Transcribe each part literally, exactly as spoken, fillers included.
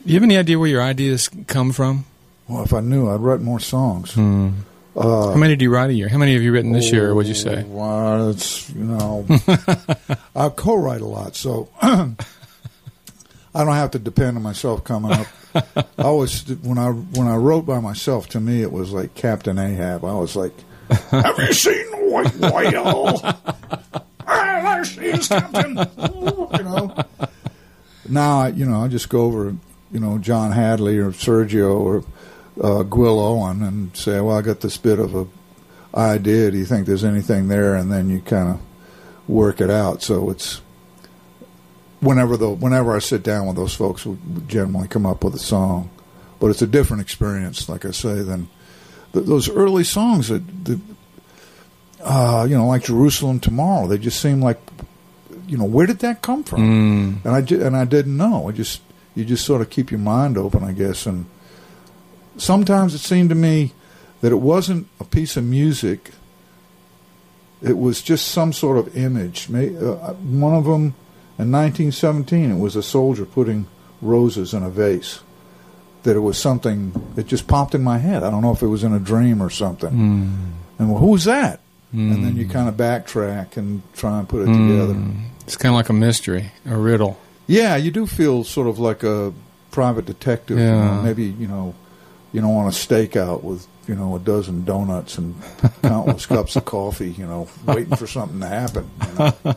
you have any idea where your ideas come from? Well, if I knew, I'd write more songs. Hmm. Uh, How many do you write a year? How many have you written this oh, year, would you say? Well, it's, you know, I co-write a lot, so I don't have to depend on myself coming up. I always, when I when I wrote by myself, to me, it was like Captain Ahab. I was like, have you seen the white whale? Ah, there she is, Captain. You know. Now, I, you know, I just go over, you know, John Hadley or Sergio or Uh, Gwyl Owen and say, well, I got this bit of a idea. Do you think there's anything there? And then you kind of work it out. So it's whenever the whenever I sit down with those folks, we generally come up with a song. But it's a different experience, like I say, than th- those early songs that, that uh, you know, like Jerusalem Tomorrow. They just seem like, you know, where did that come from? Mm. And I ju- and I didn't know. I just you just sort of keep your mind open, I guess, and. Sometimes it seemed to me that it wasn't a piece of music. It was just some sort of image. One of them, in nineteen seventeen, it was a soldier putting roses in a vase. That it was something that just popped in my head. I don't know if it was in a dream or something. Mm. And, well, who's that? Mm. And then you kind of backtrack and try and put it mm. together. It's kind of like a mystery, a riddle. Yeah, you do feel sort of like a private detective. Yeah. You know, maybe, you know... You don't want a stakeout with, you know, a dozen donuts and countless cups of coffee, you know, waiting for something to happen. You know?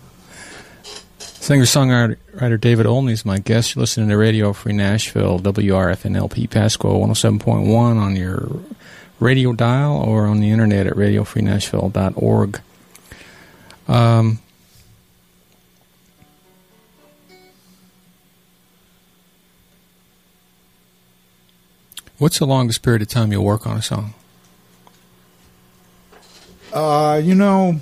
Singer-songwriter David Olney is my guest. You're listening to Radio Free Nashville, W R F N L P Pasco one oh seven point one on your radio dial or on the internet at radio free nashville dot org. Um... What's the longest period of time you'll work on a song? Uh, you know,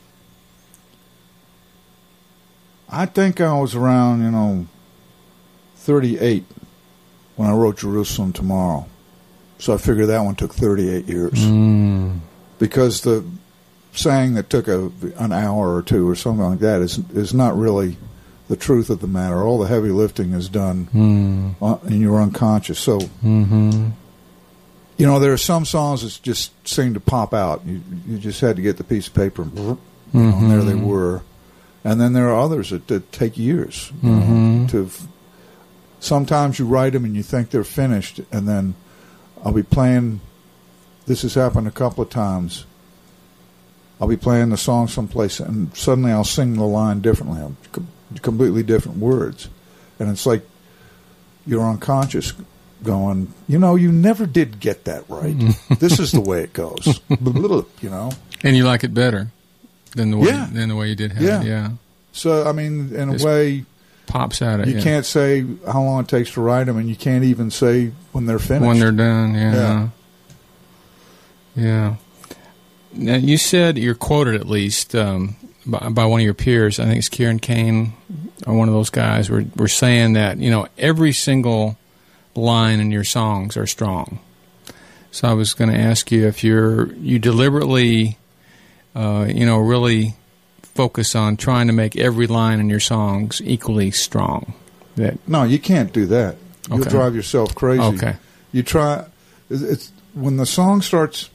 I think I was around, you know, thirty-eight when I wrote Jerusalem Tomorrow. So I figure that one took thirty-eight years. Mm. Because the saying that took a, an hour or two or something like that is is not really the truth of the matter. All the heavy lifting is done mm. uh, and you're unconscious. So, mm-hmm. you know, there are some songs that just seem to pop out. You you just had to get the piece of paper and, you mm-hmm. know, and there they were. And then there are others that, that take years. You mm-hmm. know, to sometimes you write them and you think they're finished, and then I'll be playing. This has happened a couple of times. I'll be playing the song someplace, and suddenly I'll sing the line differently. I'm com- completely different words, and it's like you're unconscious, going, you know, you never did get that right. This is the way it goes. You know, and you like it better than the way yeah. than the way you did have yeah. it. Yeah. So I mean, in Just a way, pops out at you you. can't say how long it takes to write them, and you can't even say when they're finished. When they're done, yeah. Yeah. Yeah. Now, you said, you're quoted at least um, by, by one of your peers, I think it's Kieran Kane, or one of those guys, were, were saying that, you know, every single line in your songs are strong. So I was going to ask you if you're, you deliberately, uh, you know, really focus on trying to make every line in your songs equally strong. That No, you can't do that. You'll Okay. drive yourself crazy. Okay. You try, it's, it's when the song starts,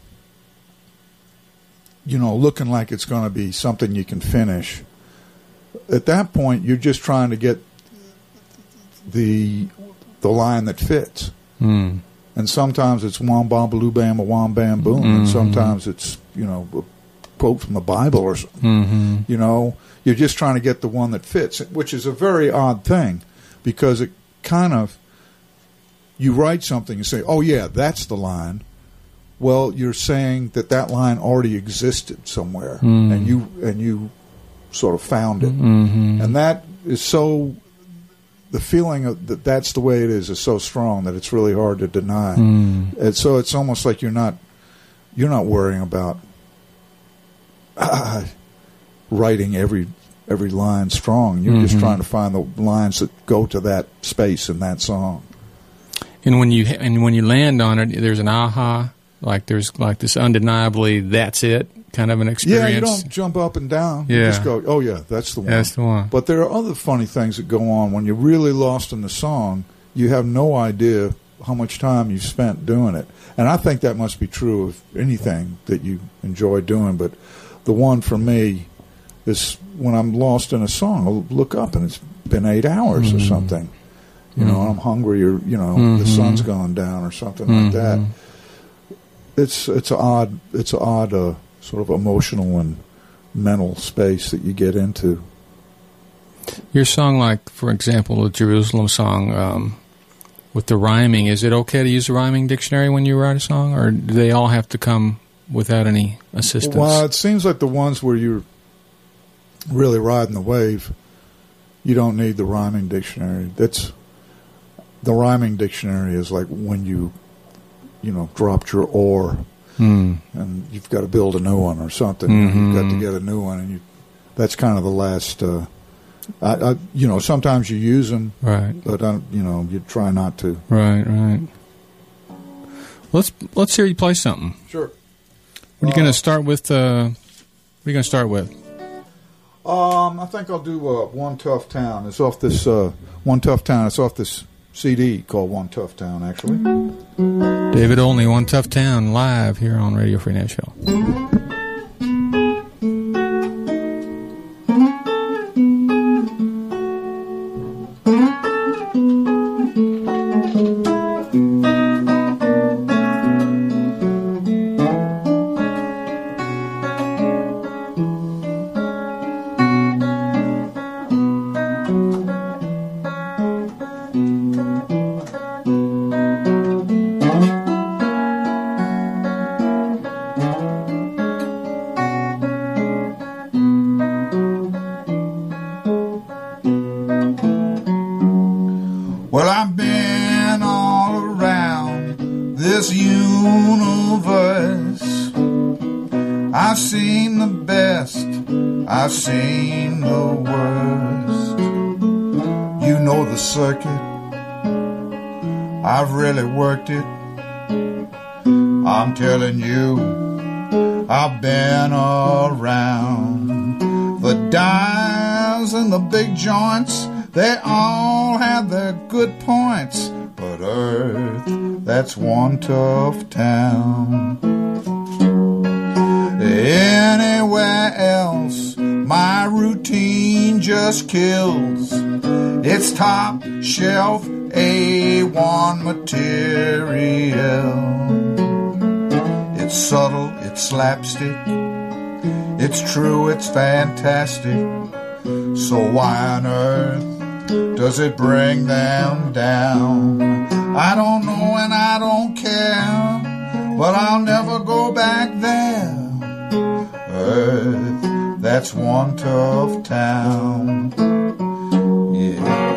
you know, looking like it's going to be something you can finish. At that point, you're just trying to get the the line that fits. Mm. And sometimes it's wham bam baloo bam a wham bam boom, Mm-hmm. and sometimes it's, you know, a quote from the Bible or something. Mm-hmm. You know, you're just trying to get the one that fits, which is a very odd thing, because it kind of, you write something and say, oh yeah, that's the line. Well, you're saying that that line already existed somewhere, Mm. and you and you sort of found it, Mm-hmm. and that is so. The feeling of that that's the way it is is so strong that it's really hard to deny. Mm. And so it's almost like you're not you're not worrying about uh, writing every every line strong. You're Mm-hmm. just trying to find the lines that go to that space in that song. And when you and when you land on it, there's an aha, like there's like this undeniably that's it kind of an experience. Yeah, you don't jump up and down. You Yeah. just go, oh yeah, that's the one. That's the one. But there are other funny things that go on when you're really lost in the song. you have no idea how much time you spent doing it. And I think that must be true of anything that you enjoy doing. But the one for me is when I'm lost in a song, I'll look up and it's been eight hours mm-hmm. or something. You know, mm-hmm. I'm hungry, or you know, mm-hmm. the sun's gone down, or something mm-hmm. like that. It's it's an odd, it's an odd uh, sort of emotional and mental space that you get into. Your song, like for example, the Jerusalem song, um, with the rhyming, is it okay to use a rhyming dictionary when you write a song, or do they all have to come without any assistance? Well, it seems like the ones where you're really riding the wave, you don't need the rhyming dictionary. That's the rhyming dictionary is like when you, you know, dropped your oar mm. and you've got to build a new one or something. Mm-hmm. You've got to get a new one, and you. That's kind of the last. Uh, I, I, you know, sometimes you use them, right? But uh, you know, you try not to. Right, right. Let's let's hear you play something. Sure. What are you uh, going to start with? Uh, what are you going to start with? Um, I think I'll do uh, One Tough Town. It's off this uh, One Tough Town. It's off this C D called One Tough Town, actually. David Olney, One Tough Town, live here on Radio Free Nashville. I've seen the worst. You know the circuit, I've really worked it. I'm telling you, I've been around. The dives and the big joints, they all have their good points. But Earth, that's one tough town. Anywhere else, my routine just kills. It's top shelf A one material. It's subtle, it's slapstick. It's true, it's fantastic. So why on earth does it bring them down? I don't know and I don't care, but I'll never go back there. Earth, that's one tough town. Yeah.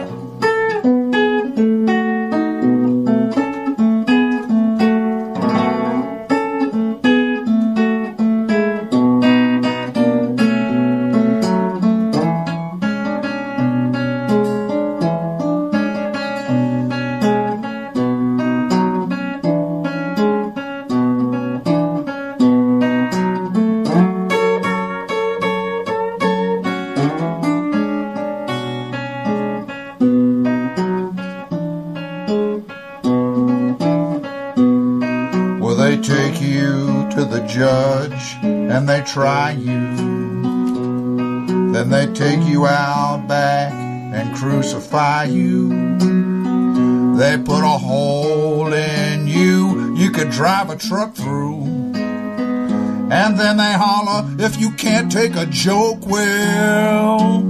Judge and they try you, then they take you out back and crucify you. They put a hole in you you could drive a truck through, and then they holler if you can't take a joke well.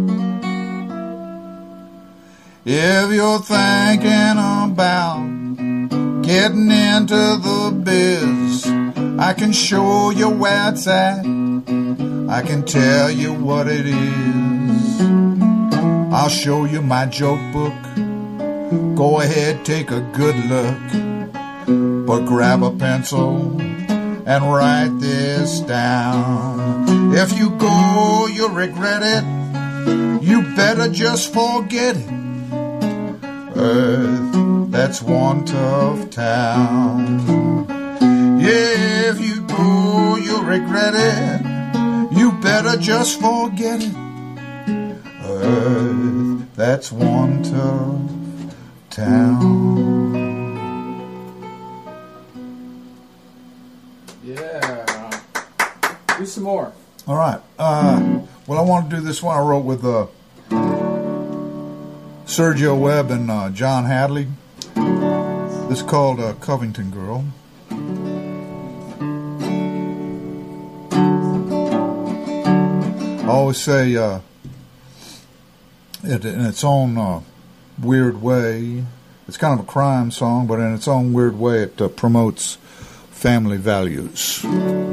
If you're thinking about getting into the biz, I can show you where it's at. I can tell you what it is. I'll show you my joke book. Go ahead, take a good look. But grab a pencil and write this down. If you go, you'll regret it. You better just forget it. Earth, that's one tough town. Yeah, if you go, you'll regret it. You better just forget it. Earth, that's one tough town. Yeah. Do some more. All right. Uh, well, I want to do this one I wrote with uh, Sergio Webb and uh, John Hadley. This is called uh, Covington Girl. I always say uh, it, in its own uh, weird way, it's kind of a crime song, but in its own weird way, it uh, promotes family values.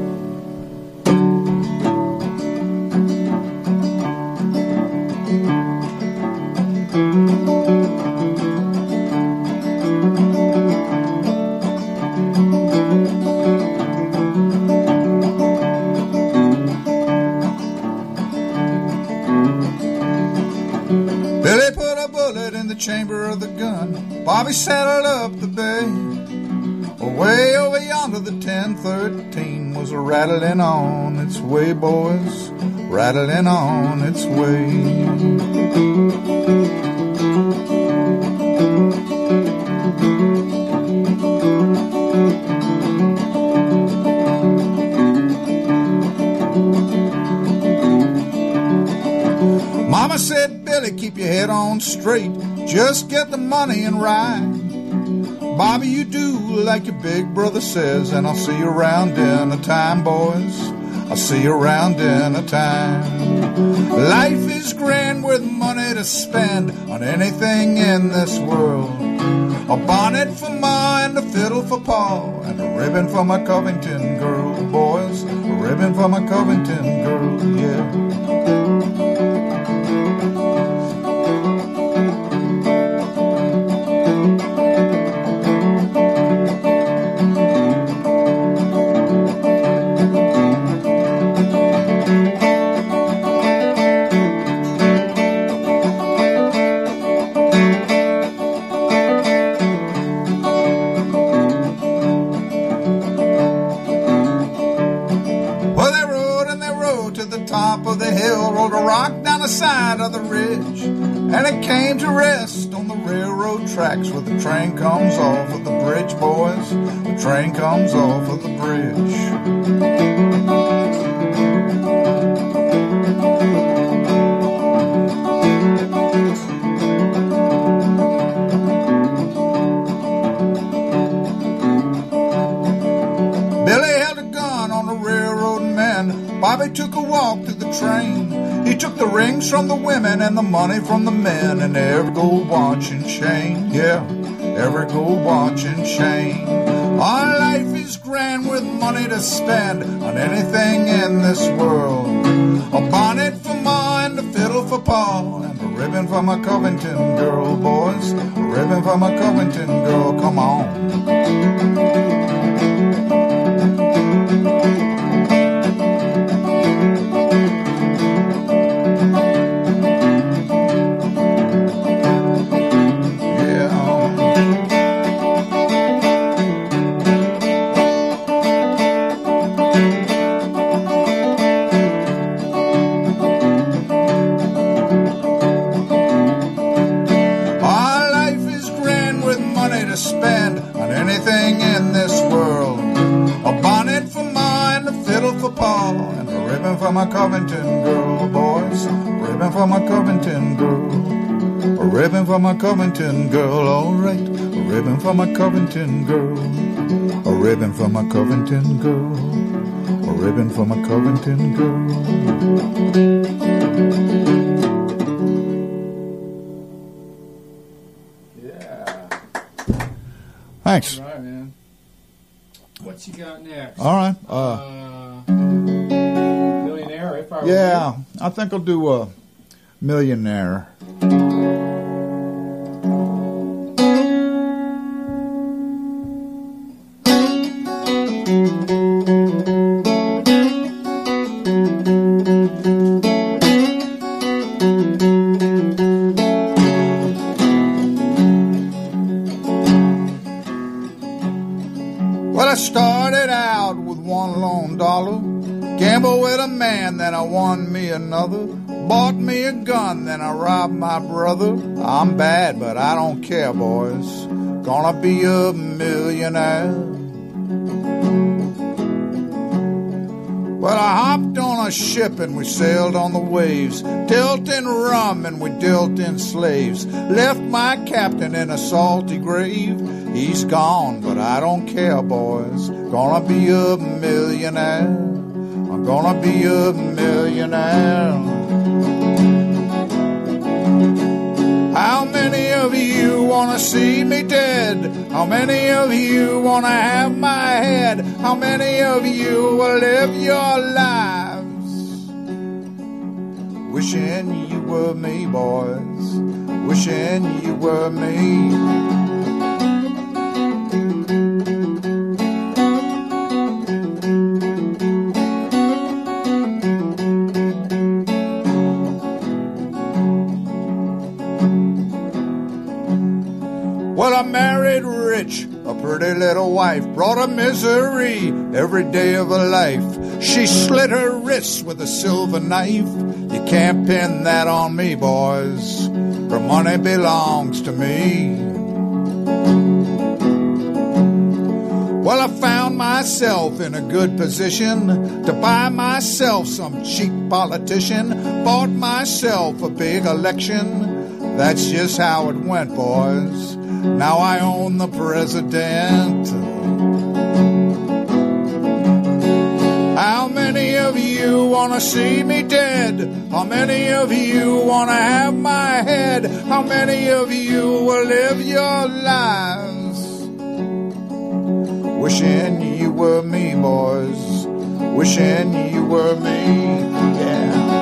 Billy put a bullet in the chamber of the gun. Bobby saddled up the bay. Away over yonder, the ten thirteen was rattling on its way, boys, rattling on its way. Mama said, Billy, keep your head on straight. Just get the money and ride. Bobby, you do like your big brother says, and I'll see you around in a time, boys. I'll see you around in a time. Life is grand with money to spend on anything in this world. A bonnet for Ma and a fiddle for Pa, and a ribbon for my Covington girl, boys. A ribbon for my Covington girl, yeah. Side of the ridge, and it came to rest on the railroad tracks where the train comes off of the bridge, boys. The train comes off of the bridge. Billy held a gun on the railroad man. Bobby took a walk to the train. He took the rings from the women and the money from the men and every gold watch and chain, yeah, every gold watch and chain. Our life is grand with money to spend on anything in this world. A bonnet for Ma and a fiddle for Pa, and a ribbon for my Covington girl, boys. A ribbon for my Covington girl, come on. For my Covington girl, boys. A ribbon for my Covington girl. A ribbon for my Covington girl, all right. A ribbon for my Covington girl. A ribbon for my Covington girl. A ribbon for my Covington girl. Yeah. Thanks. All right, man. What you got next? All right. Uh, Uh, If I yeah, I think I'll do a Millionaire. Well, I started out with one lone dollar. Gamble with a man, then I won me another. bought me a gun, then I robbed my brother. I'm bad, but I don't care, boys. Gonna be a millionaire. Well, I hopped on a ship and we sailed on the waves, dealt in rum and we dealt in slaves, left my captain in a salty grave. He's gone, but I don't care, boys. Gonna be a millionaire. I'm gonna be a millionaire. How many of you wanna see me dead? How many of you wanna have my head? How many of you will live your lives wishing you were me, boys? Wishing you were me. Well, I married rich, a pretty little wife, brought her misery every day of her life. She slit her wrists with a silver knife. You can't pin that on me, boys. Her money belongs to me. Well, I found myself in a good position to buy myself some cheap politician, bought myself a big election. That's just how it went, boys. Now I own the president. How many of you want to see me dead? How many of you want to have my head? How many of you will live your lives wishing you were me, boys? Wishing you were me, yeah.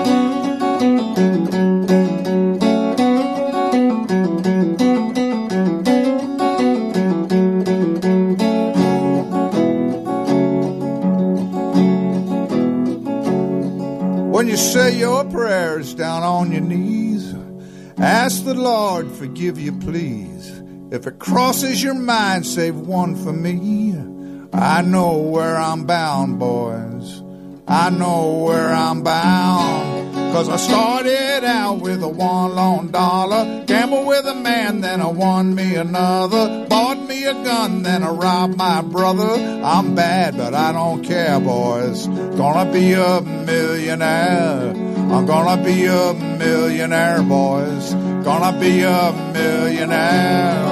When you say your prayers down on your knees, ask the Lord, forgive you, please. If it crosses your mind, save one for me. I know where I'm bound, boys. I know where I'm bound. Cause I started out with a one lone dollar, gambled with a man, then I won me another, bought me a gun, then I robbed my brother. I'm bad, but I don't care, boys. Gonna be a millionaire. I'm gonna be a millionaire, boys. Gonna be a millionaire.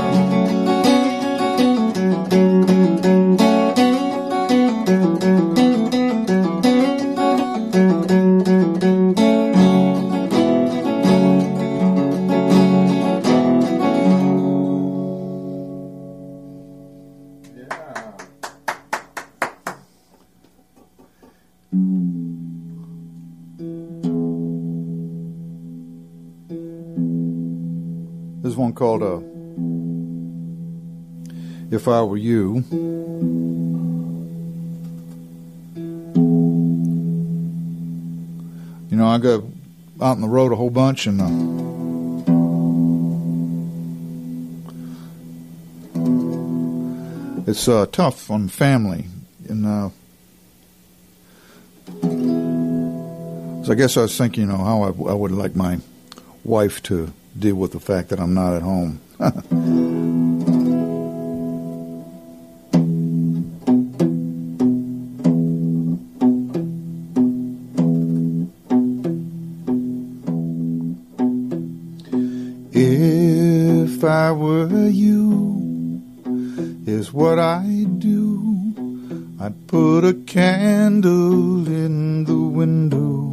There's one called uh, If I Were You. You know, I go out on the road a whole bunch, and uh, it's uh, tough on family. And uh, so I guess I was thinking, you know, how I, I would like my wife to deal with the fact that I'm not at home. If I were you, is what I'd do. I'd put a candle in the window.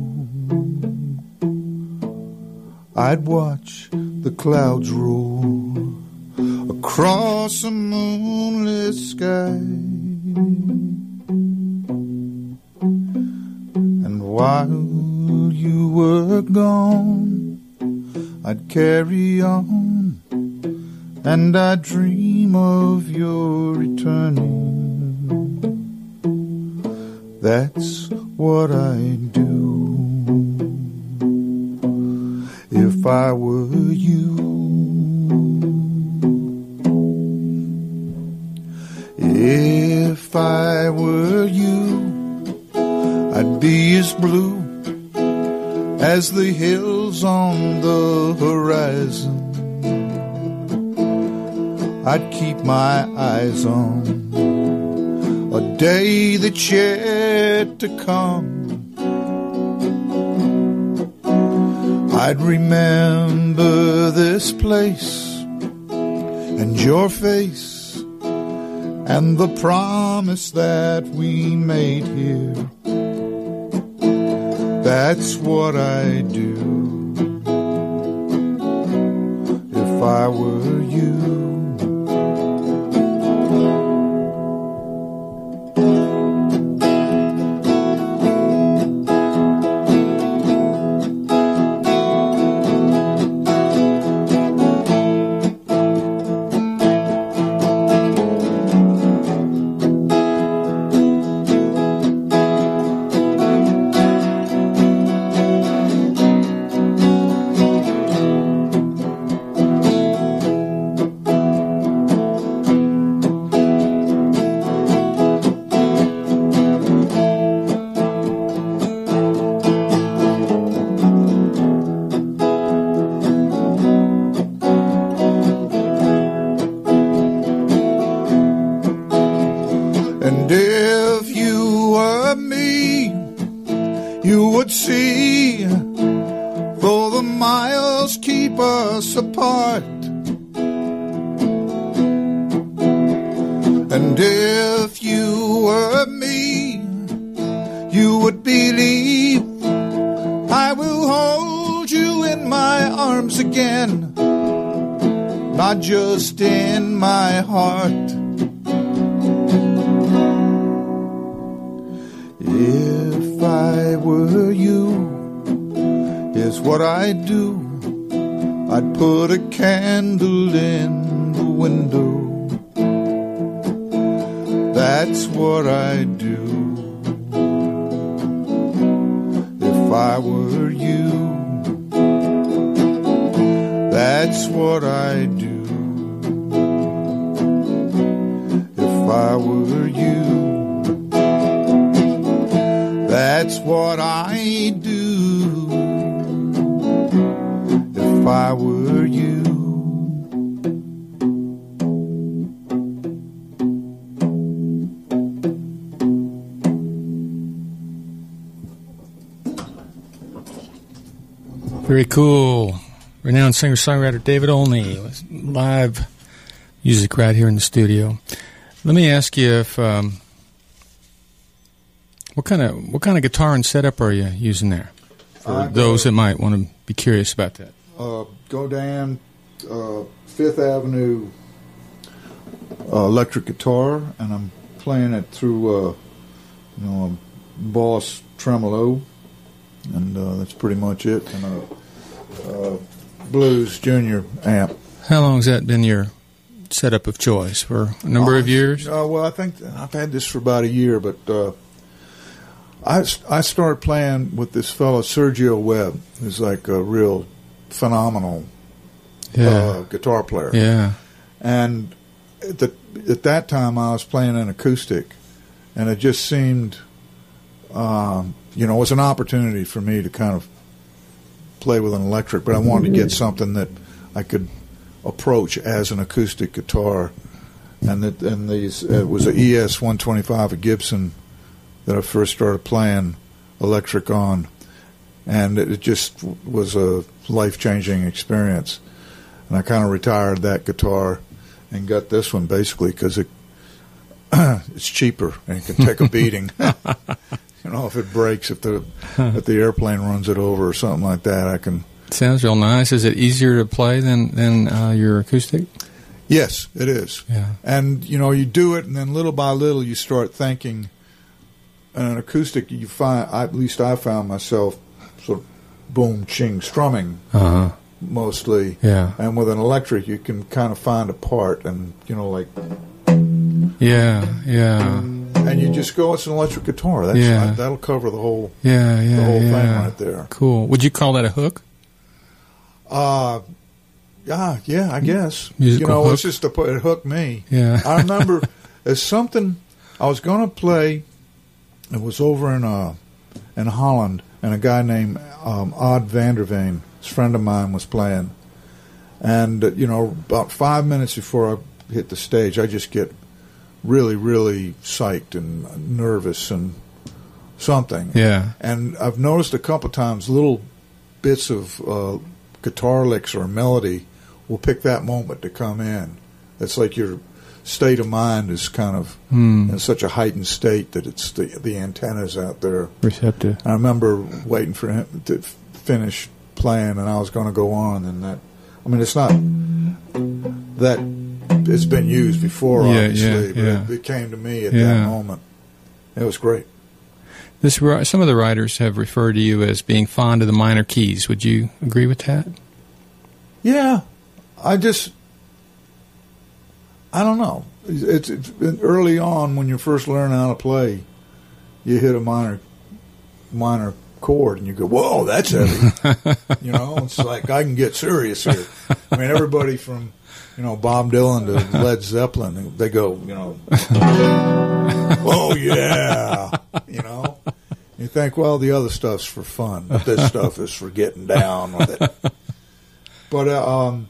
I'd watch the clouds roll across a moonless sky. And while you were gone, I'd carry on, and I'd dream of your returning. That's what I'd do. If I were you, if I were you, I'd be as blue as the hills on the horizon I'd keep my eyes on a day that's yet to come. I'd remember this place and your face and the promise that we made here. That's what I'd do if I were you. Just in my heart. If I were you, here's what I'd do. I'd put a candle in the window. That's what I'd do if I were you. That's what I'd do if I were you. That's what I'd do if I were you. Very cool. Renowned singer-songwriter David Olney with live music right here in the studio. Let me ask you if um, what kind of what kind of guitar and setup are you using there? For I those go, that might want to be curious about that. Uh, Godin uh, Fifth Avenue uh, electric guitar, and I'm playing it through uh, you know a Boss tremolo, and uh, that's pretty much it. And a uh, Blues Junior amp. How long has that been your setup of choice? For a number uh, of years? Uh, well, I think I've had this for about a year, but uh, I, I started playing with this fellow, Sergio Webb, who's like a real phenomenal yeah. uh, guitar player. Yeah. And at, the, at that time, I was playing an acoustic, and it just seemed, um, you know, it was an opportunity for me to kind of play with an electric, but I wanted to get something that I could approach as an acoustic guitar, and that and these it was an E S one twenty-five, a Gibson, that I first started playing electric on, and it, it just was a life-changing experience. And I kind of retired that guitar and got this one basically because it it's cheaper and it can take a beating. You know, if it breaks, if the if the airplane runs it over or something like that, I can. Sounds real nice. Is it easier to play than than uh, your acoustic? Yes, it is. Yeah. And you know, you do it, and then little by little, you start thinking. An acoustic, you find, at least I found myself sort of boom, ching, strumming uh-huh. mostly. Yeah. And with an electric, you can kind of find a part, and you know, like. Yeah, yeah. And you just go, it's an electric guitar. That's, yeah. I, that'll cover the whole, yeah, yeah, the whole yeah. thing right there. Cool. Would you call that a hook? Uh, yeah, yeah, I guess. Musical you know, hook? it's just a, it hooked me. Yeah. I remember as something I was going to play. It was over in uh in Holland and a guy named um, Odd Vanderveen, his friend of mine, was playing. And, uh, you know, about five minutes before I hit the stage, I just get really, really psyched and nervous and something. Yeah. And I've noticed a couple of times little bits of uh, guitar licks or a melody will pick that moment to come in. It's like your state of mind is kind of mm. in such a heightened state that it's the, the antennas out there. Receptive. I remember waiting for him to f- finish playing, and I was going to go on, and that, I mean, it's not that it's been used before, yeah, obviously, yeah, but yeah. it, it came to me at yeah. that moment. It was great. This, some of the writers have referred to you as being fond of the minor keys. Would you agree with that? Yeah. I just, I don't know. It's, it's early on when you're first learning how to play, you hit a minor minor chord and you go, whoa, that's heavy. You know, it's like I can get serious here. I mean, everybody from, you know, Bob Dylan to Led Zeppelin, they go, you know, oh, yeah, you know. You think, well, the other stuff's for fun, but this stuff is for getting down with it. But uh, um,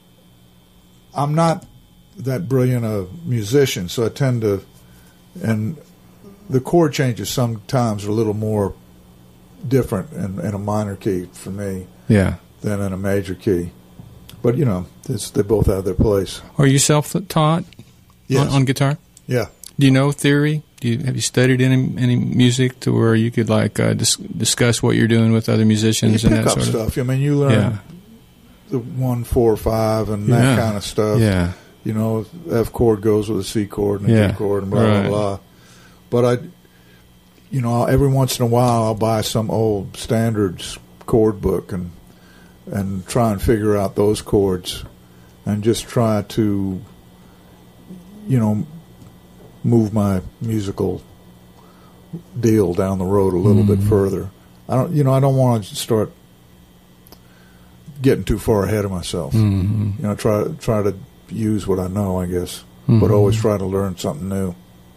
I'm not that brilliant a musician, so I tend to, and the chord changes sometimes are a little more different in, in a minor key for me yeah. than in a major key. But, you know, it's, they both have their place. Are you self-taught yes. on, on guitar? Yeah. Do you know theory? Do you, have you studied any any music to where you could like uh, dis- discuss what you're doing with other musicians you and pick that up sort stuff. I mean, you learn yeah. the one, four, five, and that yeah. kind of stuff. Yeah. You know, F chord goes with a C chord and a yeah. G chord and blah, right. blah, blah. But I, you know, every once in a while I'll buy some old standards chord book and and try and figure out those chords and just try to, you know, move my musical deal down the road a little mm-hmm. bit further. I don't, you know, I don't want to start getting too far ahead of myself. Mm-hmm. You know, try try to use what I know, I guess, mm-hmm. but always try to learn something new.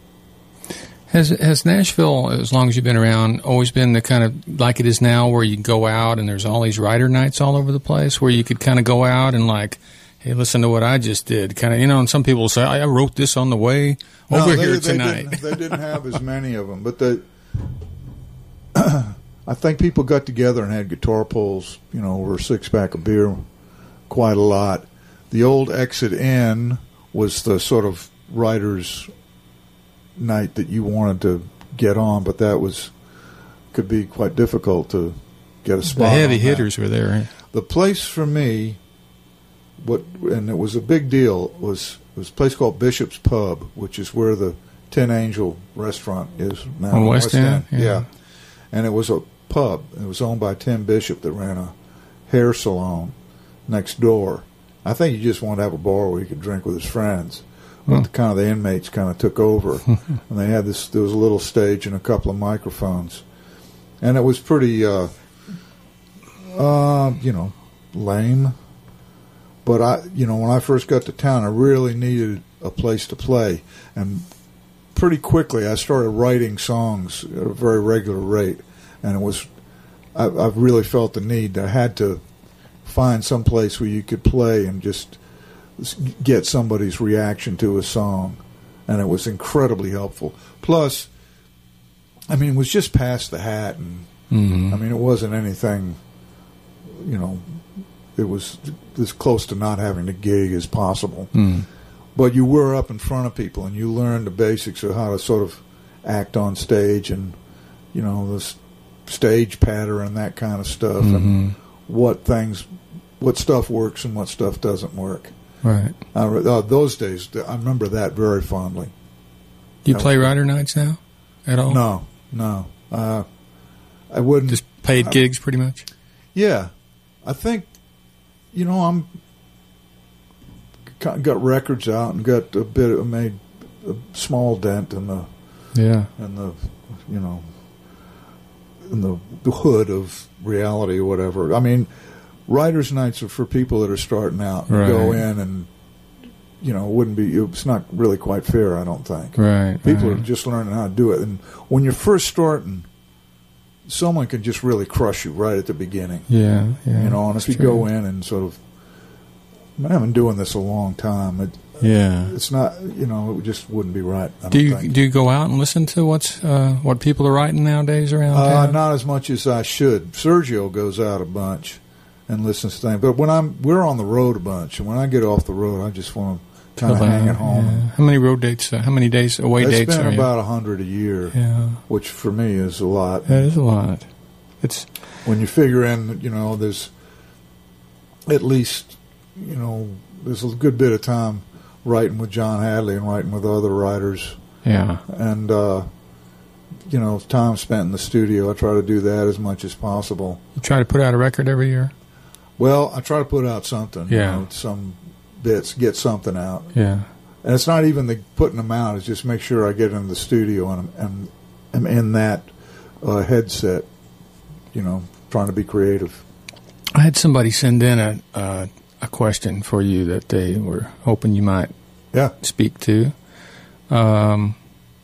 Has has Nashville, as long as you've been around, always been the kind of like it is now, where you go out and there's all these writer nights all over the place, where you could kind of go out and like, hey, listen to what I just did, kind of, you know. And some people say, I wrote this on the way over no, they, here they tonight. Didn't, they didn't have as many of them, but the I think people got together and had guitar pulls, you know, over a six pack of beer, quite a lot. The old Exit Inn was the sort of writers' night that you wanted to get on, but that was could be quite difficult to get a spot. The heavy on hitters that. were there. Right? The place for me, what and it was a big deal, was was a place called Bishop's Pub, which is where the Tin Angel restaurant is now. On West End? Yeah. Yeah. And it was a pub. It was owned by Tim Bishop that ran a hair salon next door. I think he just wanted to have a bar where he could drink with his friends. But Hmm. the kind of the inmates kind of took over, and they had this. There was a little stage and a couple of microphones, and it was pretty, uh, uh, you know, lame. But I, you know, when I first got to town, I really needed a place to play, and pretty quickly I started writing songs at a very regular rate, and it was. I, I really felt the need. I had to find some place where you could play and just get somebody's reaction to a song, and it was incredibly helpful. Plus, I mean, it was just past the hat, and mm-hmm. I mean, it wasn't anything, you know, it was as close to not having to gig as possible. Mm. But you were up in front of people, and you learned the basics of how to sort of act on stage, and, you know, the s- stage patter and that kind of stuff, mm-hmm. and what things, what stuff works and what stuff doesn't work. Right. I, uh, those days, I remember that very fondly. Do you I, play writer nights now at all? No, no. Uh, I wouldn't. Just paid I, gigs, pretty much? Yeah. I think, you know, I'm got records out and got a bit of, made a small dent in the, yeah, in the, you know, in the, the hood of reality or whatever. I mean, writers' nights are for people that are starting out and right. go in and, you know, it wouldn't be, it's not really quite fair, I don't think. Right. People right. are just learning how to do it. And when you're first starting, someone can just really crush you right at the beginning. Yeah, yeah. You know, and if you true. go in and sort of, I have been doing this a long time. It, Yeah. It's not, you know, it just wouldn't be right. I Do don't you think. do you go out and listen to what's uh, what people are writing nowadays around Uh, town? not as much as I should. Sergio goes out a bunch and listens to things, but when I'm we're on the road a bunch, and when I get off the road, I just want to kind of Chill hang out, at home. yeah. How many road dates? Uh, how many days away It's dates been are you? about a hundred a year, Yeah, which for me is a lot. that is a lot. It's When you figure in, you know, there's at least, you know, there's a good bit of time writing with John Hadley and writing with other writers, yeah, and uh, you know, time spent in the studio. I try to do that as much as possible. you try to put out a record every year. Well, I try to put out something, Yeah. you know, some bits, get something out. Yeah, And it's not even the putting them out; it's just make sure I get into the studio and and am in that uh, headset, you know, trying to be creative. I had somebody send in a uh, a question for you that they were hoping you might Yeah, speak to. Um,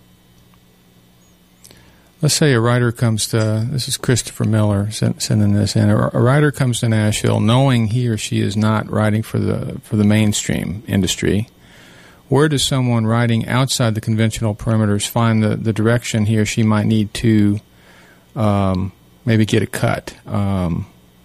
let's say a writer comes to, this is Christopher Miller send, sending this in. A, a writer comes to Nashville knowing he or she is not writing for the for the mainstream industry. Where does someone writing outside the conventional perimeters find the, the direction he or she might need to um, maybe get a cut? Um,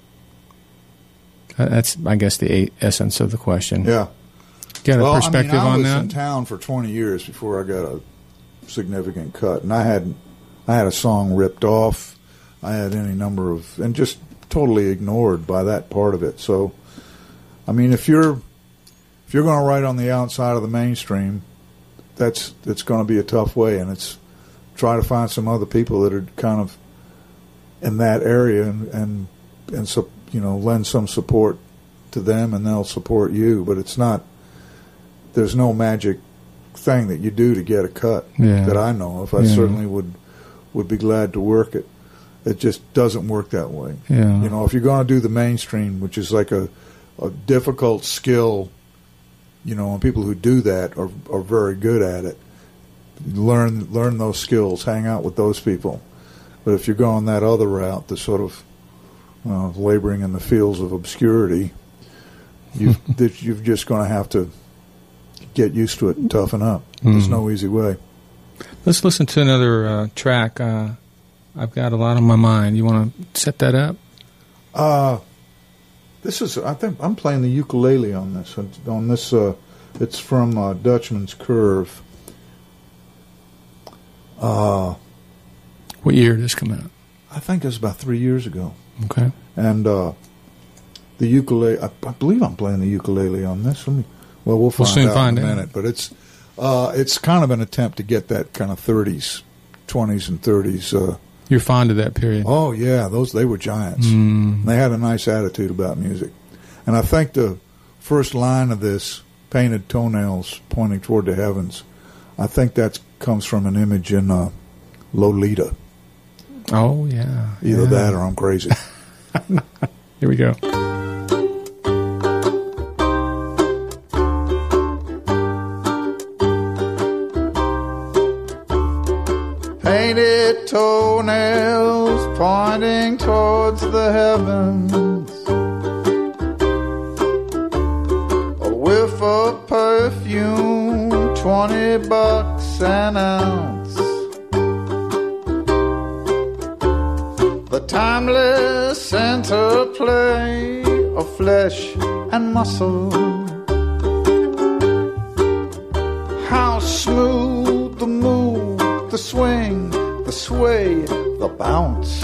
that's, I guess, the essence of the question. yeah. Got a well, perspective I mean, I on was that? in town for twenty years before I got a significant cut, and I had I had a song ripped off. I had any number of, and just totally ignored by that part of it. So, I mean, if you're if you're going to write on the outside of the mainstream, that's it's going to be a tough way, and it's try to find some other people that are kind of in that area and and and so, you know, lend some support to them, and they'll support you. But it's not. There's no magic thing that you do to get a cut Yeah. that I know of. I Yeah. certainly would would be glad to work it. It just doesn't work that way. Yeah. You know, if you're going to do the mainstream, which is like a, a difficult skill, you know, and people who do that are are very good at it. Learn learn those skills. Hang out with those people. But if you're going that other route, the sort of uh, laboring in the fields of obscurity, you've that you're just going to have to get used to it and toughen up. There's Mm. no easy way. Let's listen to another uh, track. Uh, I've got a lot on my mind. You want to set that up? Uh, this is, I think, I'm playing the ukulele on this. On this, uh, it's from uh, Dutchman's Curve. Uh, What year did this come out? I think it was about three years ago. Okay. And uh, the ukulele, I, I believe I'm playing the ukulele on this. Let me, well, we'll find soon out find in a out. minute. But it's uh, it's kind of an attempt to get that kind of thirties, twenties and thirties. Uh, You're fond of that period. oh, yeah, those they were giants. Mm. They had a nice attitude about music. And I think the first line of this, painted toenails pointing toward the heavens, I think that comes from an image in uh, Lolita. Oh, yeah. Either yeah. that or I'm crazy. Here we go. Painted toenails pointing towards the heavens. A whiff of perfume, twenty bucks an ounce. The timeless interplay of flesh and muscle. How smooth the move, the swing, the sway, the bounce.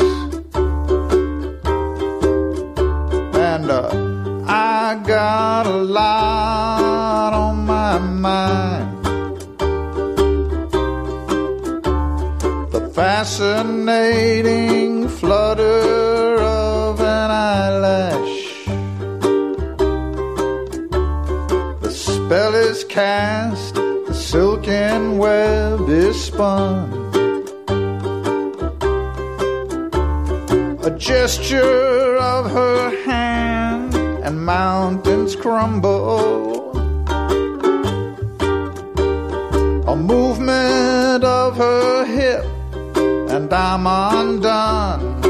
And uh, I got a lot on my mind. The fascinating flutter of an eyelash. The spell is cast, the silken web is spun. A gesture of her hand and mountains crumble. A movement of her hip and I'm undone.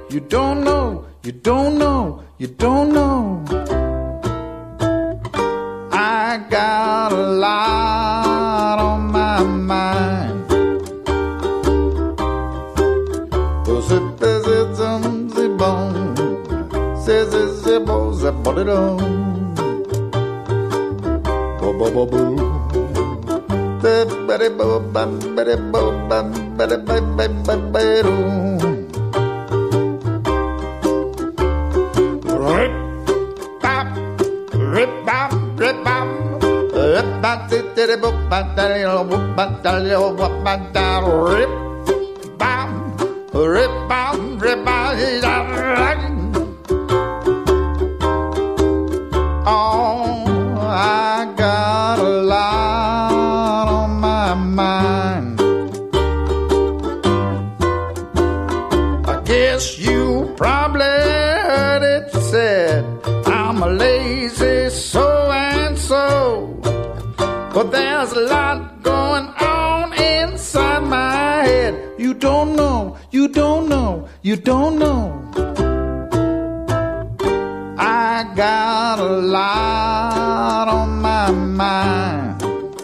you don't know, you don't know, you don't know. I got a lot on my mind. Oh, I got a lot on my mind. I guess you probably heard it said I'm a lazy so and so, but there's a lot going on inside my head. You don't know, you don't know, you don't know. I got a lot on my mind.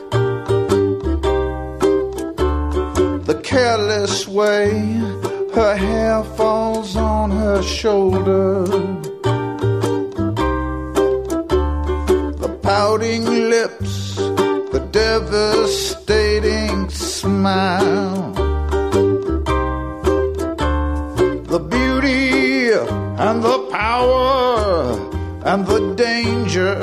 The careless way her hair falls on her shoulder, the pouting lips, the devastating smile, the beauty and the power and the danger.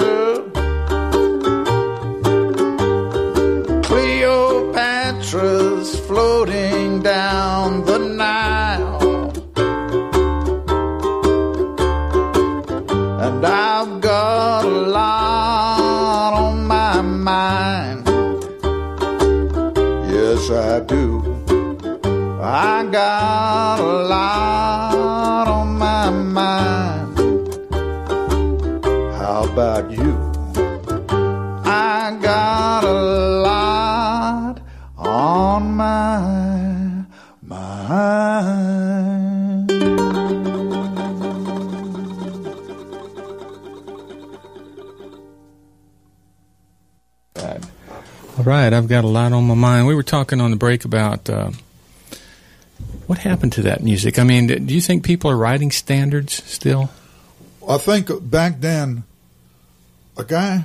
Cleopatra's floating down the Nile, and I've got a lot on my mind. Yes, I do. I got a lot on my mind. How about you? I got a lot on my mind. All right, I've got a lot on my mind. We were talking on the break about uh, what happened to that music. I mean, do you think people are writing standards still? I think back then, a guy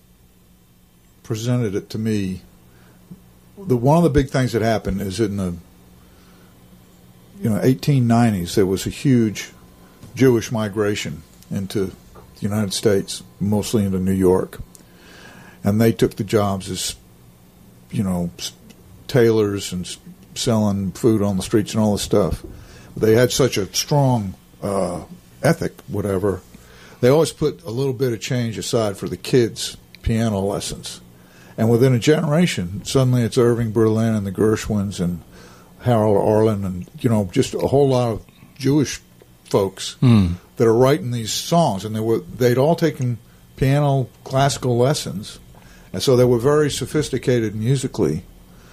presented it to me. The one of the big things that happened is in the you know eighteen nineties there was a huge Jewish migration into the United States, mostly into New York, and they took the jobs as you know tailors and selling food on the streets and all this stuff. They had such a strong uh, ethic, whatever. They always put a little bit of change aside for the kids' piano lessons. And within a generation, suddenly it's Irving Berlin and the Gershwins and Harold Arlen and, you know, just a whole lot of Jewish folks mm. that are writing these songs. And they were, they'd all taken piano classical lessons. And so they were very sophisticated musically,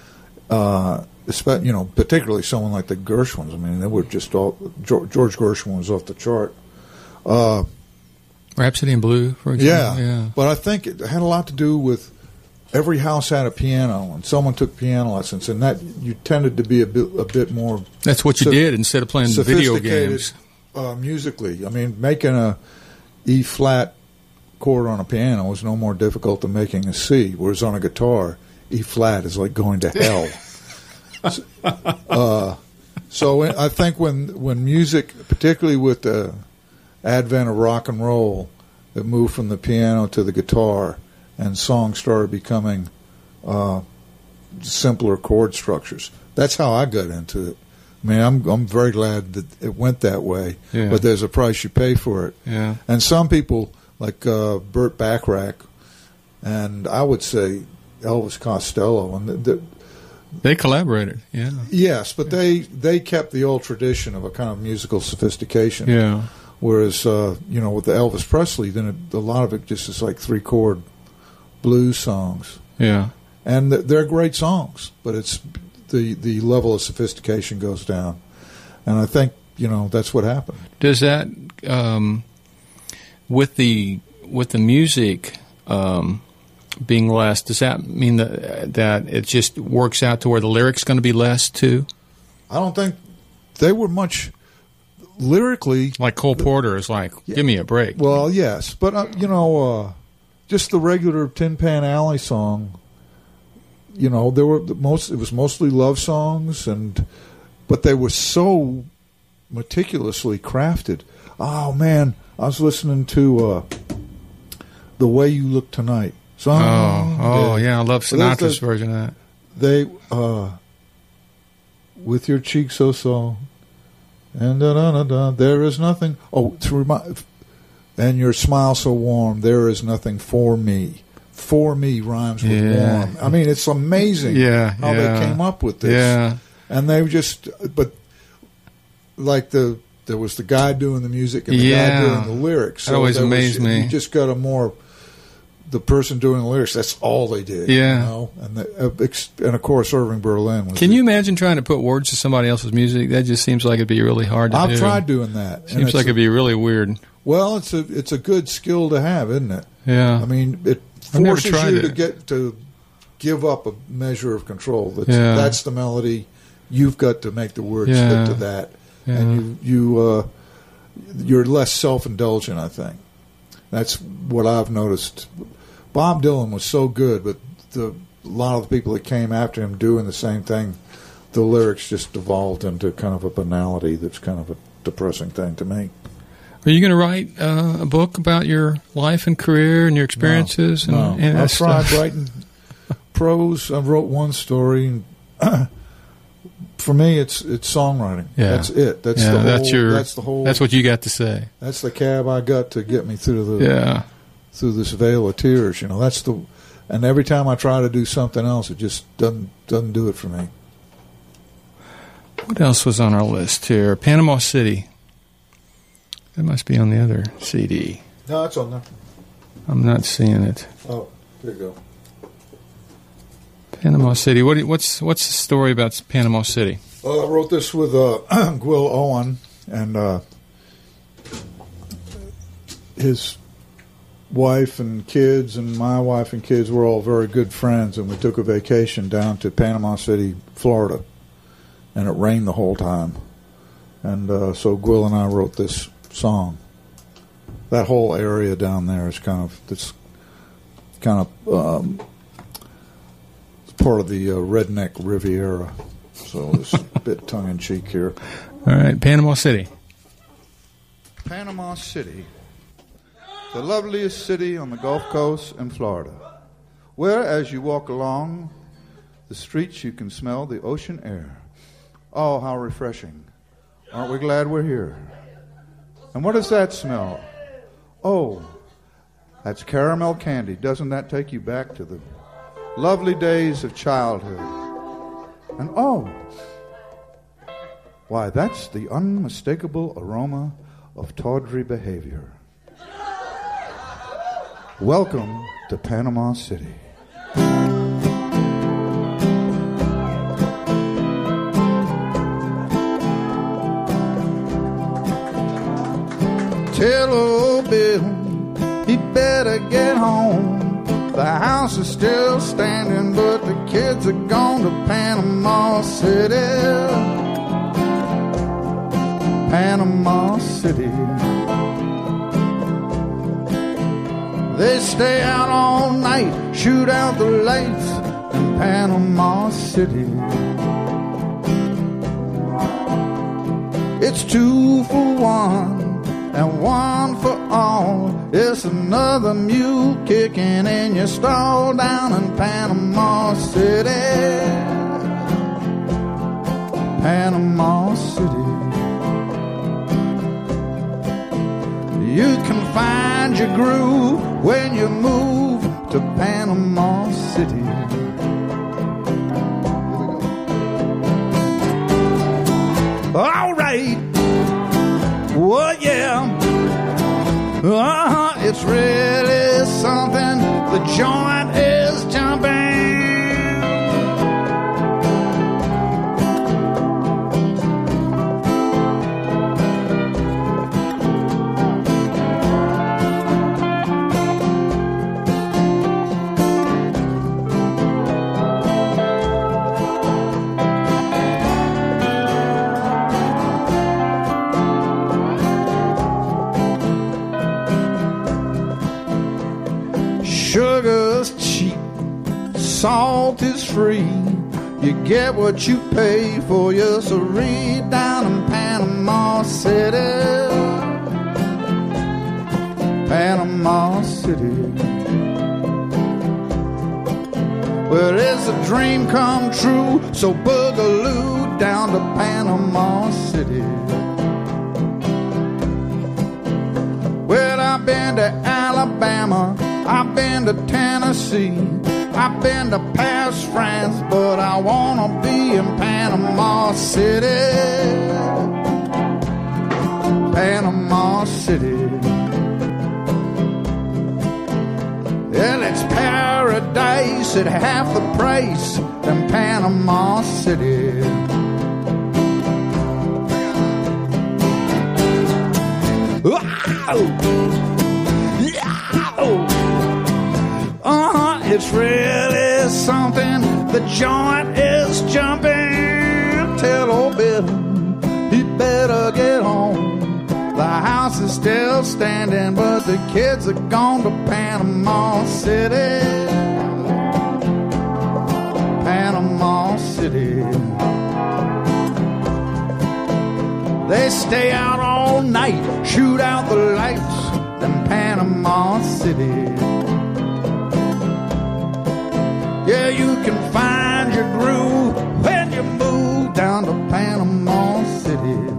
uh, you know, particularly someone like the Gershwins. I mean, they were just all, George Gershwin was off the chart. Uh, Rhapsody in Blue, for example. Yeah, yeah, but I think it had a lot to do with every house had a piano, and someone took piano lessons, and that you tended to be a bit, a bit more. That's what you so, did instead of playing video games. Uh, musically, I mean, making a E flat chord on a piano was no more difficult than making a C, whereas on a guitar, E flat is like going to hell. so, uh, so I think when when music, particularly with the advent of rock and roll, that moved from the piano to the guitar, and songs started becoming uh, simpler chord structures. That's how I got into it. I mean, I'm I'm very glad that it went that way, yeah. But there's a price you pay for it. Yeah. And some people, like uh, Burt Bacharach, and I would say Elvis Costello, and the, the, they collaborated. Yeah. Yes, but they they kept the old tradition of a kind of musical sophistication. Yeah. Whereas, uh, you know, with the Elvis Presley, then it, a lot of it just is like three-chord blues songs. Yeah. And th- they're great songs, but it's the, the level of sophistication goes down. And I think you know, that's what happened. Does that um, with the with the music um, being less? Does that mean that that it just works out to where the lyrics going to be less too? I don't think they were much lyrically. Like Cole Porter is like, Yeah. give me a break. Well, yes, but uh, you know, uh, just the regular Tin Pan Alley song. You know, there were the most. It was mostly love songs, and but they were so meticulously crafted. Oh man, I was listening to uh, "The Way You Look Tonight." So, oh, oh yeah, I love Well, there's Sinatra's the- version of that. They uh, with your cheek so so, and da da da da. There is nothing. Oh, to remind, and your smile so warm. There is nothing for me. For me rhymes with Yeah. warm. I mean, it's amazing Yeah, how yeah. they came up with this. Yeah, And they just, but like the there was the guy doing the music and the Yeah. guy doing the lyrics. That always there was- amazed me. You just got a more the person doing the lyrics. That's all they did. Yeah. you know? and the, uh, ex- and of course Irving Berlin was. can the- you imagine trying to put words to somebody else's music? That just seems like it'd be really hard to I've do. tried doing that. and Seems it's like a- it'd be really weird. well, it's a it's a good skill to have, isn't it? Yeah, I mean, it I've never forces tried you to it. get to give up a measure of control. That's, Yeah. that's the melody. You've got to make the words Yeah. fit to that, Yeah. and you you uh, you're less self indulgent. I think that's what I've noticed. Bob Dylan was so good, but the a lot of the people that came after him doing the same thing, the lyrics just devolved into kind of a banality. That's kind of a depressing thing to me. Are you going to write uh, a book about your life and career and your experiences? No, and, no. and that I've tried stuff? writing prose. I wrote one story. And for me, it's it's songwriting. Yeah. That's it. That's Yeah, the whole. that's your. that's the whole. That's what you got to say. That's the cab I got to get me through the Yeah. through this veil of tears. You know, that's the. And every time I try to do something else, it just doesn't doesn't do it for me. What else was on our list here? Panama City. That must be on the other C D. No, it's on there. I'm not seeing it. Oh, there you go. Panama City. What? do you- What's what's the story about Panama City? Well, I wrote this with uh, Gwyl Owen and uh, his wife and kids, and my wife and kids were all very good friends, and we took a vacation down to Panama City, Florida, and it rained the whole time. And uh, so Gwyl and I wrote this song. That whole area down there is kind of this kind of um, it's part of the uh, redneck Riviera. So it's a bit tongue in cheek here. All right, Panama City. Panama City, the loveliest city on the Gulf Coast in Florida, where as you walk along the streets you can smell the ocean air. Oh, how refreshing. Aren't we glad we're here? And what does that smell? Oh, that's caramel candy. Doesn't that take you back to the lovely days of childhood? And oh, why, that's the unmistakable aroma of tawdry behavior. Welcome to Panama City. Tell old Bill he better get home. The house is still standing, but the kids are gone to Panama City. Panama City. They stay out all night, shoot out the lights in Panama City. It's two for one and one for all. It's another mule kicking in your stall down in Panama City. Panama City. You can find your groove when you move to Panama City. All right. Well, yeah. Uh-huh. It's really something. The joint is jumping. salt is free. You get what you pay for. Yes, so read down in Panama City. Panama City. Well, it's a dream come true, so boogaloo down to Panama City. Well, I've been to Alabama, I've been to Tennessee, I've been to Paris, France, but I wanna be in Panama City. Panama City. Well, it's paradise at half the price than Panama City. Uh-huh, it's really something. The joint is jumping. Tell old Bill he better get home. The house is still standing, but the kids are gone to Panama City. Panama City. They stay out all night, shoot out the lights in Panama City. Yeah, you can find your groove when you move down to Panama City.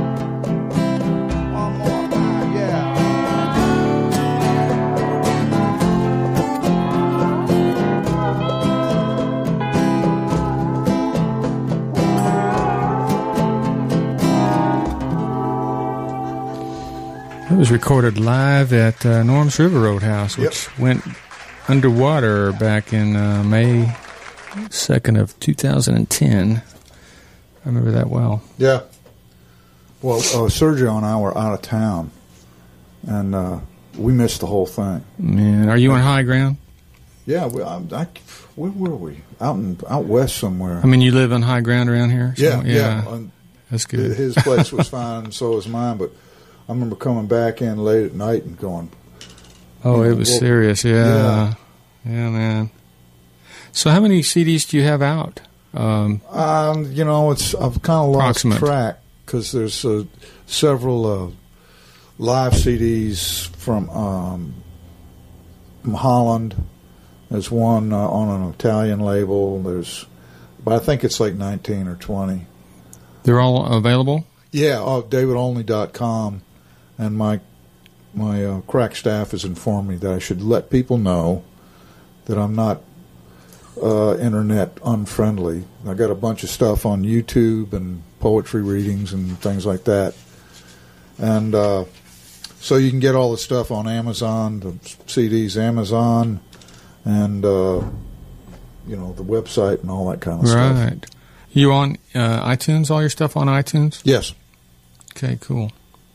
It was recorded live at uh, Norm's River Roadhouse, which yep. went underwater back in uh, May second of two thousand ten. I remember that well. Yeah. Well, uh, Sergio and I were out of town, and uh, we missed the whole thing. Man, are you on high ground? Yeah. We, I, I, where were we? Out in out west somewhere. I mean, you live on high ground around here? So, yeah, yeah. yeah. That's good. His place was fine, and so was mine, but I remember coming back in late at night and going, oh, know, it was well, serious, yeah. yeah. Yeah, man. So how many C Ds do you have out? Um, um, you know, it's I've kind of lost Proximate. track because there's uh, several uh, live C Ds from, um, from Holland. There's one uh, on an Italian label. There's, but I think it's like nineteen or twenty. They're all available? Yeah, oh, david olney dot com. And my my uh, crack staff has informed me that I should let people know that I'm not uh, internet unfriendly. I got a bunch of stuff on YouTube and poetry readings and things like that. And uh, so you can get all the stuff on Amazon, the C Ds, Amazon, and, uh, you know, the website and all that kind of right. stuff. Right. You on uh, iTunes, all your stuff on iTunes? Yes. Okay, cool.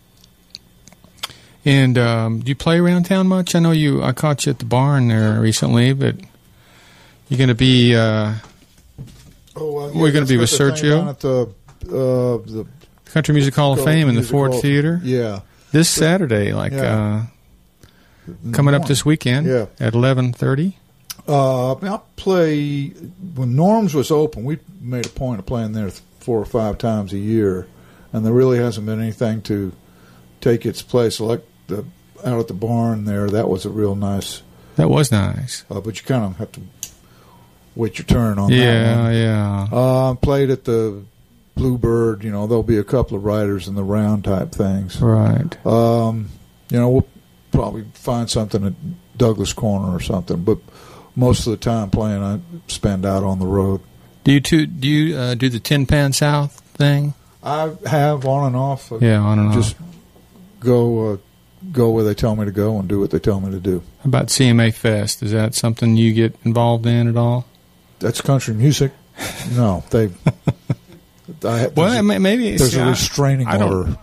And um, do you play around town much? I know you. I caught you at the barn there recently, but you're going to be. Uh, oh, uh, yeah, we're going to be with Sergio at the uh, the Country Music Hall of Fame in the Ford Hall. Theater. Yeah, this Saturday, like yeah. uh, coming up this weekend. Yeah. At eleven thirty. Uh, I play when Norm's was open. We made a point of playing there four or five times a year, and there really hasn't been anything to take its place. Like the out at the barn there, that was a real nice. That was nice. Uh, but you kind of have to wait your turn on yeah, that one. Yeah, yeah. Uh, played at the Bluebird. You know, there'll be a couple of riders in the round type things. Right. Um, you know, we'll probably find something at Douglas Corner or something, but most of the time playing, I spend out on the road. Do you two, do you uh, do the Tin Pan South thing? I have on and off. Yeah, on and just off. Just go, uh, go where they tell me to go and do what they tell me to do. How about C M A Fest? Is that something you get involved in at all? That's country music. No, they. I, well, a, maybe there's see, a restraining I, I order.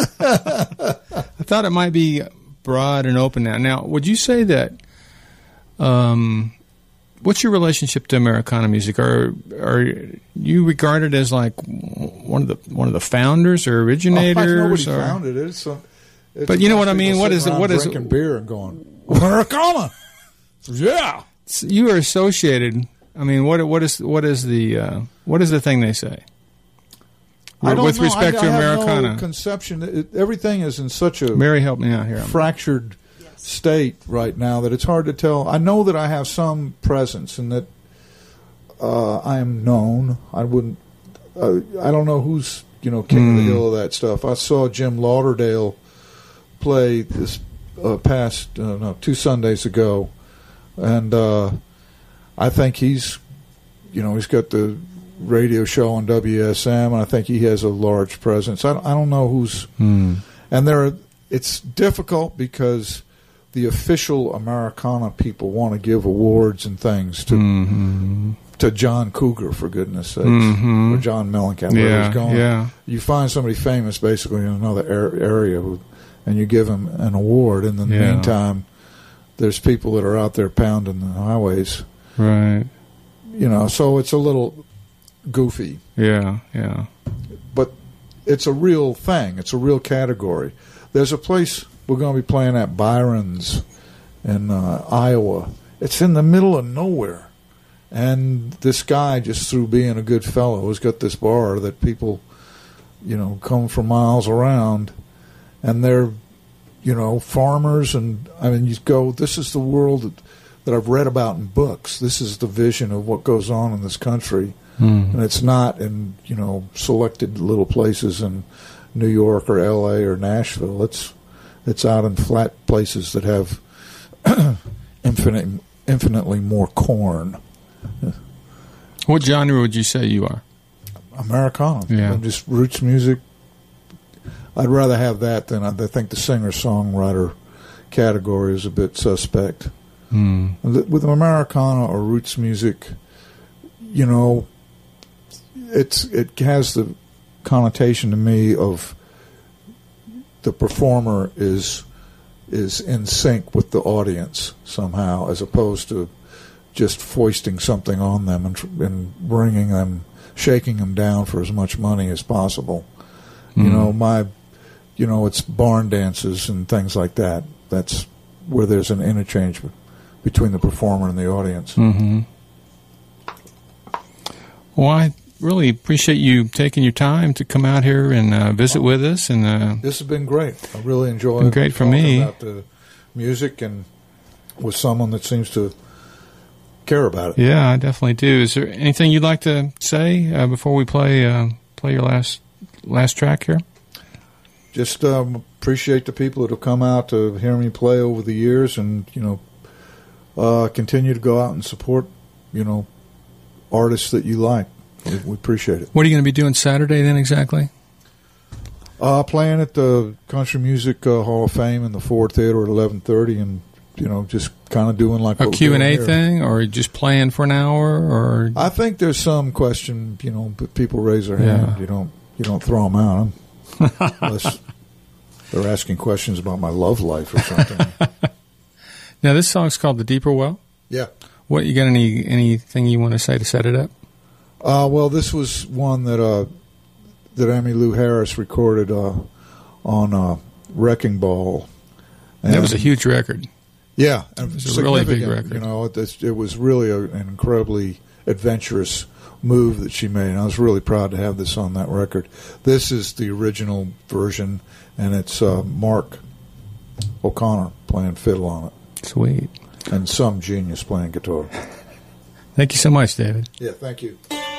I thought it might be broad and open now. Now, would you say that? Um, what's your relationship to Americana music? Are are you regarded as like one of the one of the founders or originators? Oh, nobody or? founded it. It's a, it's but you know what I mean. What is it? What is drinking beer and going Americana? Yeah, you are associated I mean, what what is what is the uh, what is the thing they say? I don't with know. respect I, to I have Americana, no conception. It, everything is in such a Mary, help me out here. fractured yes. state right now that it's hard to tell. I know that I have some presence and that uh, I am known. I wouldn't. Uh, I don't know who's you know king mm. of the hill of that stuff. I saw Jim Lauderdale play this uh, past uh, no two Sundays ago, and uh, I think he's you know he's got the radio show on W S M, and I think he has a large presence. I don't, I don't know who's, mm. and there. Are, it's difficult because the official Americana people want to give awards and things to mm-hmm. to John Cougar, for goodness sakes, mm-hmm. or John Mellencamp. Yeah, he's going. yeah. You find somebody famous basically in another er- area, who, and you give him an award. In the yeah. meantime, there's people that are out there pounding the highways, right? You know, so it's a little goofy. Yeah, yeah. But it's a real thing. It's a real category. There's a place we're going to be playing at, Byron's in uh, Iowa. It's in the middle of nowhere. And this guy, just through being a good fellow, has got this bar that people, you know, come from miles around. And they're, you know, farmers. And, I mean, you go, this is the world that, that I've read about in books. This is the vision of what goes on in this country. Mm. And it's not in, you know, selected little places in New York or L A or Nashville. It's it's out in flat places that have infinite, infinitely more corn. What genre would you say you are? Americana. Yeah. I'm just roots music. I'd rather have that than I, I think the singer-songwriter category is a bit suspect. Mm. With Americana or roots music, you know, it's it has the connotation to me of the performer is is in sync with the audience somehow, as opposed to just foisting something on them and, and bringing them, shaking them down for as much money as possible. Mm. You know, my, you know, it's barn dances and things like that. That's where there's an interchange between the performer and the audience. Mm-hmm. Well, I really appreciate you taking your time to come out here and uh, visit with us. And uh, this has been great. I really enjoyed. Been great for me about the music and with someone that seems to care about it. Yeah, I definitely do. Is there anything you'd like to say uh, before we play uh, play your last last track here? Just um, appreciate the people that have come out to hear me play over the years, and you know, uh, continue to go out and support, you know, artists that you like. We, we appreciate it. What are you going to be doing Saturday then exactly? Uh, playing at the Country Music uh, Hall of Fame in the Ford Theater at eleven thirty, and you know, just kind of doing like a what Q and A here. thing, or just playing for an hour, or I think there's some question. You know, but people raise their hand. Yeah. You don't you don't throw them out unless they're asking questions about my love life or something. Now, this song's called "The Deeper Well." Yeah. What, you got any anything you want to say to set it up? Uh, well, this was one that uh, that Emmylou Harris recorded uh, on uh, Wrecking Ball. And that was a huge record. Yeah, it was a really big record. You know, it, it was really a, an incredibly adventurous move that she made, and I was really proud to have this on that record. This is the original version, and it's uh, Mark O'Connor playing fiddle on it. Sweet. And some genius playing guitar. Thank you so much, David. Yeah, thank you.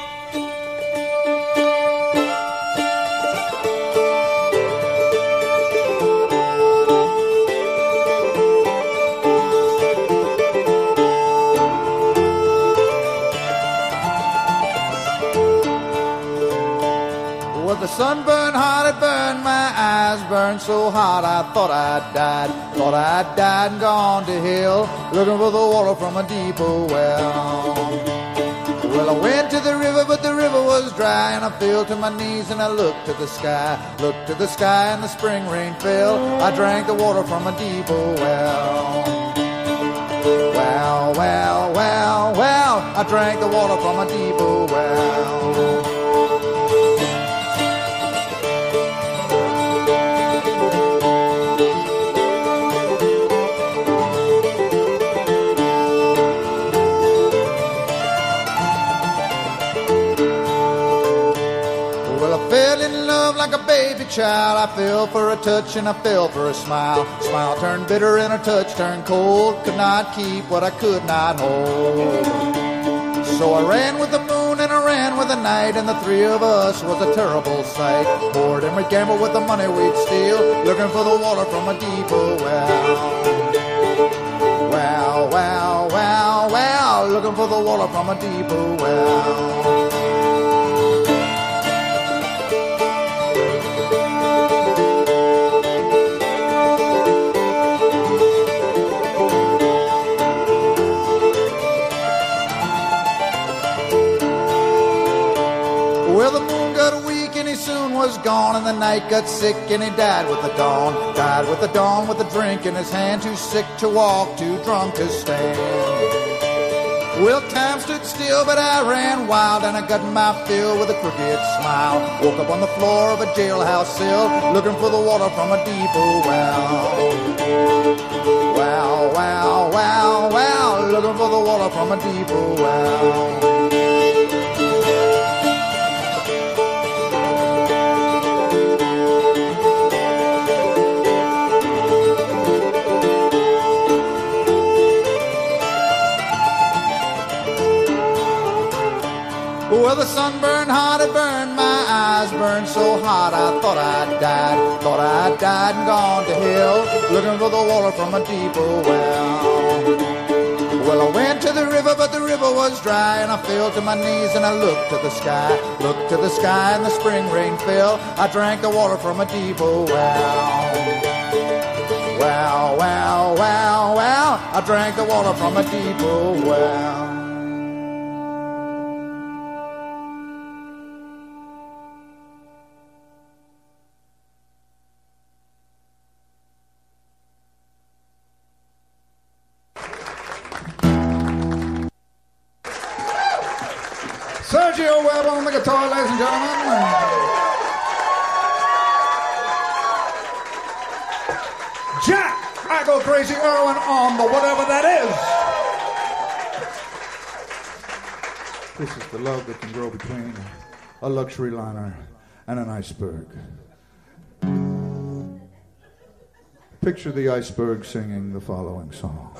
The sun burned hard, it burned, my eyes burned so hot I thought I'd died, thought I'd died and gone to hell, looking for the water from a deeper well. Well, I went to the river, but the river was dry, and I fell to my knees and I looked to the sky, looked to the sky and the spring rain fell. I drank the water from a deeper well. Well, well, well, well, I drank the water from a deeper well. child. I fell for a touch and I fell for a smile. Smile turned bitter and a touch turned cold. Could not keep what I could not hold. So I ran with the moon and I ran with the night, and the three of us was a terrible sight. Poured and we gambled with the money we'd steal, looking for the water from a deeper well. Wow, wow, wow, wow, looking for the water from a deeper well. Well, the moon got weak and he soon was gone, and the night got sick and he died with the dawn. Died with the dawn with a drink in his hand, too sick to walk, too drunk to stand. Well, time stood still, but I ran wild, and I got my fill with a crooked smile. Woke up on the floor of a jailhouse cell, looking for the water from a deeper well. Wow, wow, wow, wow, looking for the water from a deeper well. Well, the sun burned hot, it burned my eyes, burned so hot I thought I'd died, thought I'd died and gone to hell, looking for the water from a deeper well. Well, I went to the river, but the river was dry, and I fell to my knees and I looked to the sky, looked to the sky and the spring rain fell. I drank the water from a deeper well. Wow, wow, wow, wow, I drank the water from a deeper well. Sergio Webb on the guitar, ladies and gentlemen. Jack, I Go Crazy Irwin on the whatever that is. This is the love that can grow between a luxury liner and an iceberg. Picture the iceberg singing the following song.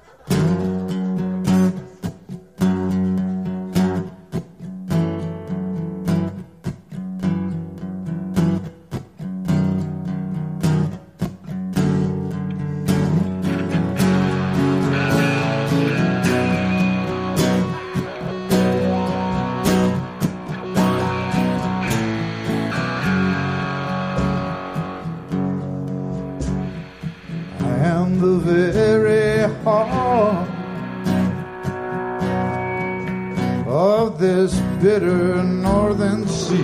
Bitter northern sea,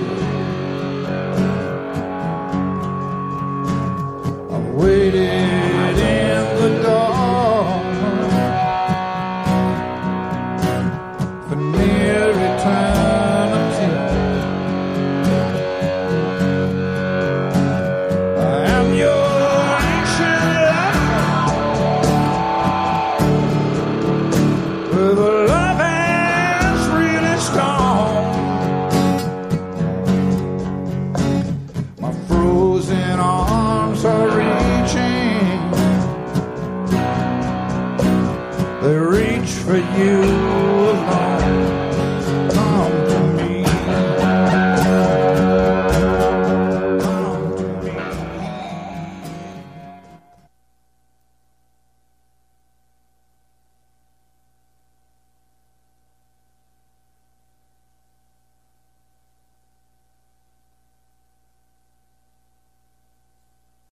I've waited in the dark for near eternity. I am your ancient love with a love that's really strong. Arms are reaching, they reach for you.